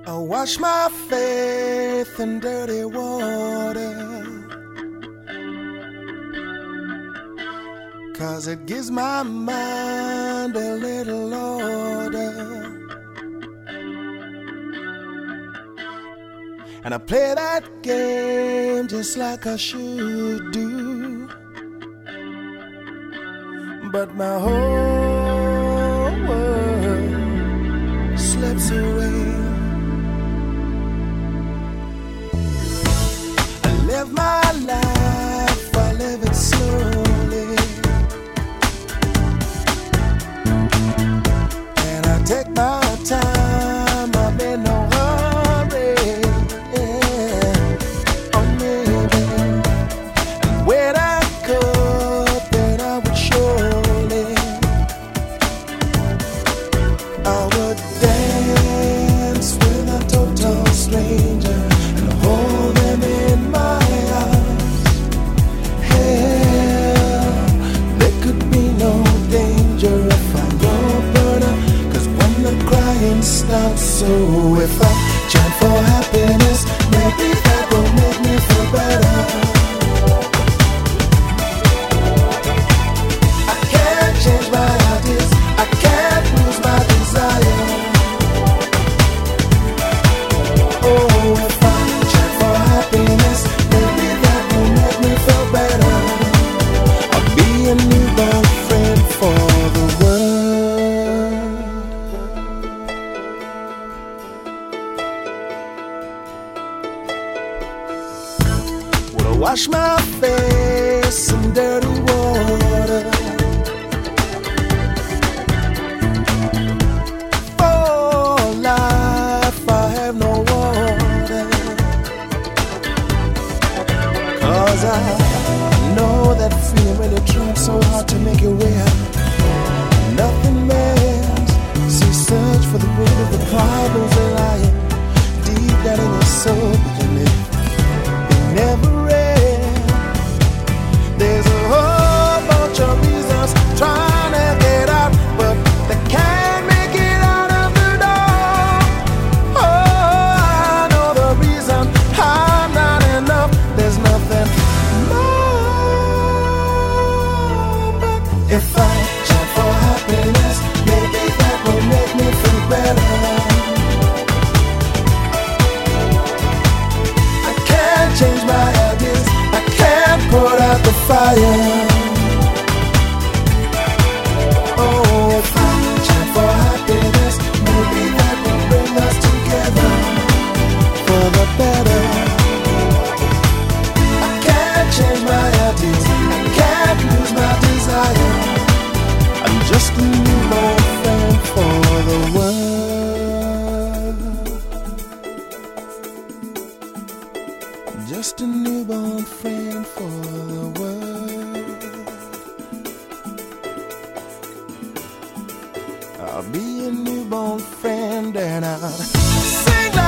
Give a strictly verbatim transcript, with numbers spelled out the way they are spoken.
I wash my faith in dirty water, 'cause it gives my mind a little order. And I play that game just like I should do, but my whole world slips away. I live my life, I live it slowly, and I take my time, I'm in no hurry. Yeah. Oh, maybe. And when I could, then I would surely, I would dance with a total stranger and hold them in my arms. Hell, there could be no danger if I open up, 'cause when the crying stops, so if I chant for happiness, maybe that will make me feel better. I can't change my ideas, I can't lose my desire. Oh, if I chant for happiness, maybe that will make me feel better. I'll be a newborn friend for the world. Would I wash my face in dirty water? For life I have no water, 'cause I know that feeling when you try so hard to make your way out. Nothing matters, so you search for the root of the problems that lie deep down in your soul, but you live, it never ends. There's a whole bunch of reasons trying to get out, but they can't make it out of the door. Oh, I know the reason, I'm not enough. There's nothing more. But if I chant for happiness, maybe that will make me feel better. I can't change my ideas, I can't put out the fire. Oh, if I chant for happiness, maybe that will bring us together for the better. I can't change my ideas, I can't lose my desire. I'm just a newborn friend for the world. Just a newborn friend for the world. I'll be a newborn friend and I'll sing